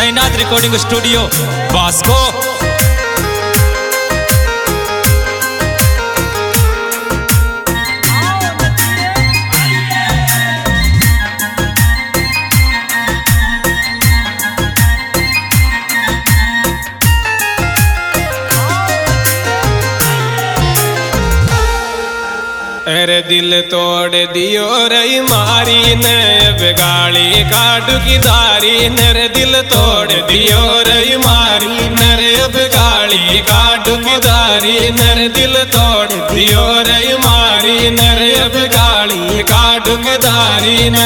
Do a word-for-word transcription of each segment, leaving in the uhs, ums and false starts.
नयनाथ recording studio Vasco. अरे दिल तोड़ दियो रही मारी ने बिगाड़ी काटू की दारी नरे दिल तोड़ दियो रही मारी नरे बिगाड़ी काटू की दारी नरे दिल तोड़ दियो रही मारी नरे बिगाड़ी काटू की दारी ने।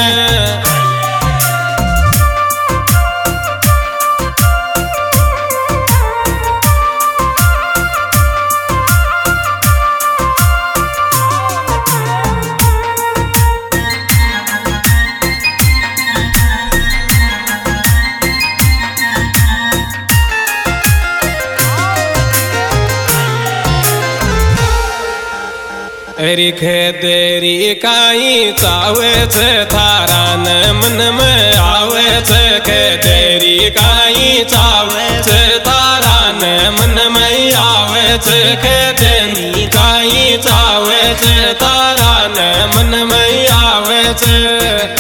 रिख तेरी काई चावे छे थारा न मन में आवे छे के तेरी काई चावे छे थारा न मन में आवे छे के तेरी काई चावे छे थारा न मन में आवे छे।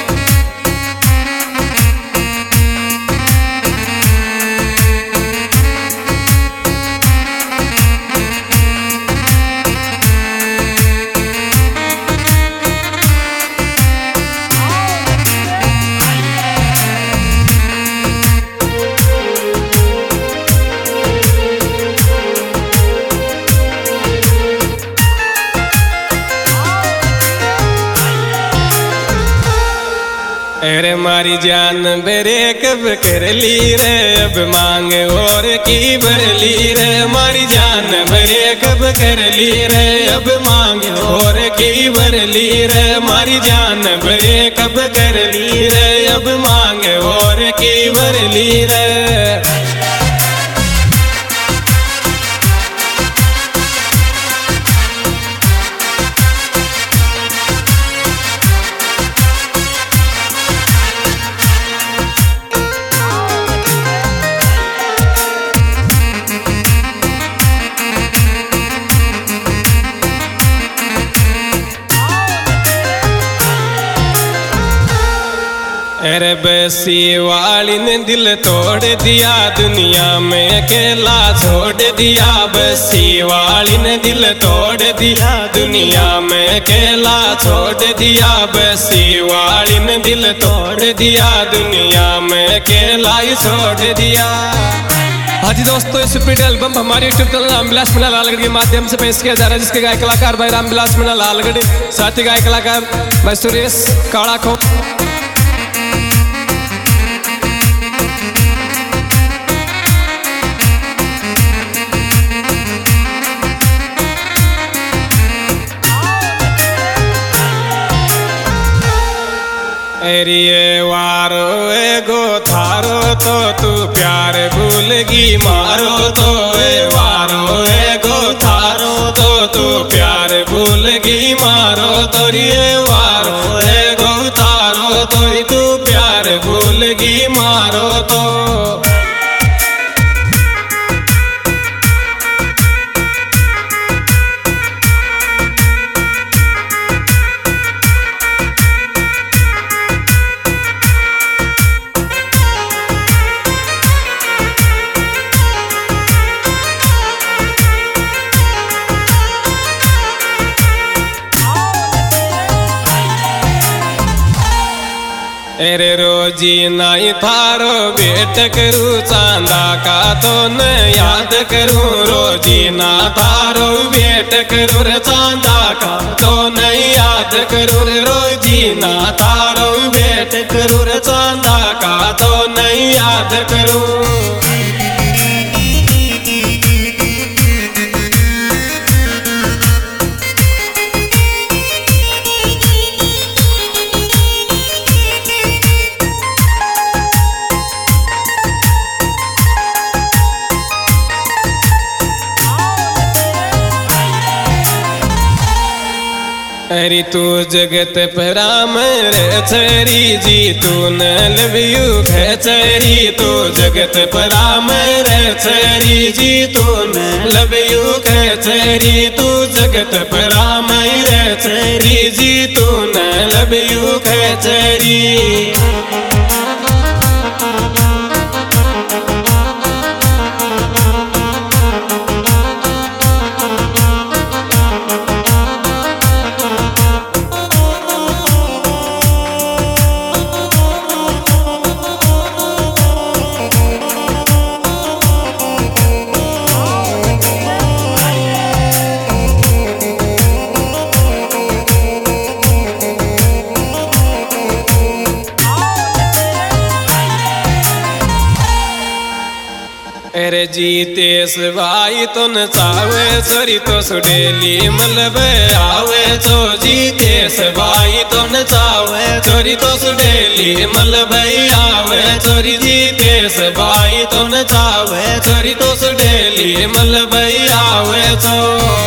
अरे मारी जान बेरे कब कर ली रे अब मांग और की भर ली रे मारी जान बेरे कब कर ली रे अब मांग और की भर ली रे मारी जान बेरे कब कर ली रे अब मांग और की भर ली रे। अरे बसी वाली ने दिल तोड़ दिया दुनिया में अकेला छोड़ दिया बसी वाली ने दिल तोड़ दिया दुनिया में अकेला छोड़ दिया बसी वाली ने दिल तोड़ दिया दुनिया में अकेला ही छोड़ दिया। हाँ जी दोस्तों, इस स्पीड एल्बम हमारे यूट्यूब चैनल रामविलास मीणा लालगढ़ के माध्यम से पेश किया जा रहा है, जिसके गायक कलाकार भाई रामविलास मीणा लालगढ़, साथ ही गायक कलाकार भाई सुरेश काड़ा खो। अरे वारो एगो थारो तो तू प्यार भूलगी मारो तो ए वारो एगो थारो तो तू प्यार भूलगी मारो तो रे वारो एगो थारो तो तू प्यार भूलगी मारो तो। अरे रोजी नाई थारो भेट करूँ चांदा का तो न याद करूँ रोजी ना थारो भेट करूँ रे चांदा का तो न याद करूँ रे रोजी ना थारो भेट करूँ रे चांदा का तो न याद करूँ। अरे तू जगत पराम रे छरी जी तू न लवियू खेचरी तू जगत पराम रे छरी जी तू न लवियू खेचरी तू जगत पराम रे छरी जी तू न लवियू खेचरी अरे जीतेश भाई तो न चावे सरी तो सुडेली मलब आवे तो जीतेश भाई तो न चावे चोरी तो सुडेली मलब आवे चोरी जीतेश भाई तो न चावे चोरी तो सुडेली मलब आवे तो